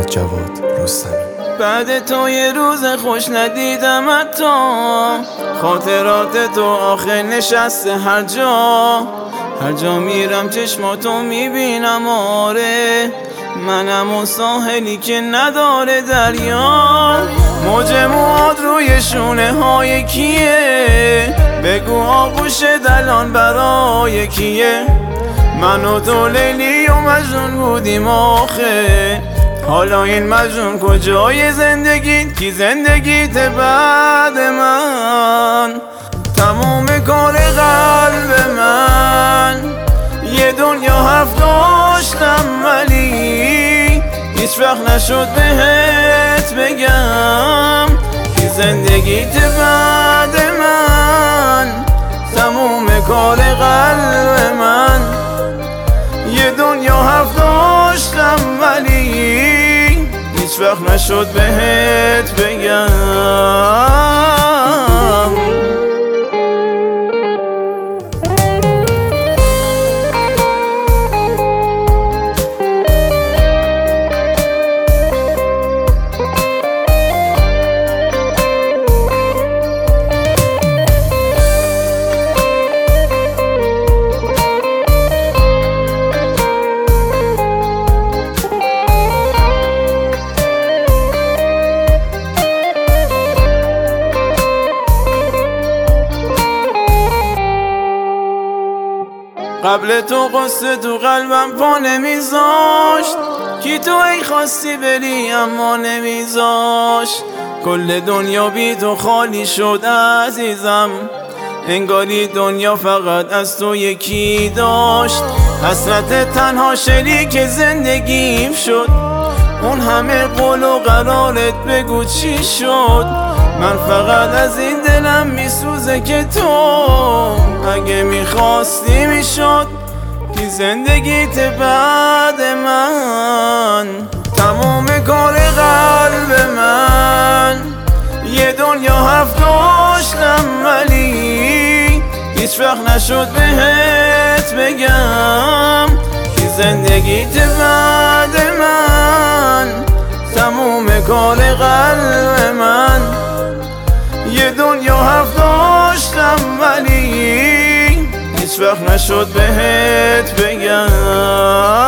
جواد رستمی. بعد تو یه روز خوش ندیدم حتی، خاطرات تو آخه نشسته هر جا میرم چشماتو میبینم. آره منم اون ساحلی که نداره دریا، موج مواد روی شونه های کیه؟ بگو آغوش دلان برای کیه؟ من و تو لیلی و مجنون بودیم آخه، حالا این مجنون کجای زندگی؟ کی زندگیت بعد من؟ تمام کار قلب من یه دنیا حرف داشتم ولی هیچ وقت نشد بهت بگم کی زندگیت بعد من. تمام کار قلب من یه دنیا حرف داشتم ولی هیچ وقت نشد بهت بگم. قبل تو قصه تو قلبم پا نمیذاشت، کی تو ای خواستی بری اما نمیذاشت. کل دنیا بی تو خالی شد عزیزم، انگاری دنیا فقط از تو یکی داشت. حسرت تنها شریک زندگیم شد، اون همه قول و قرارت بگو چی شد؟ من فقط از این دلم میسوزه که تو اگه میخواستی میشد کی زندگیت بعد من. تمام کار قلب من یه دنیا حرف داشتم ولی هیچ وقت نشد بهت بگم کی زندگیت بعد من. تمام کار قلب من یه دنیا حرف داشتم ولی هیچ وقت نشد بهت بگم.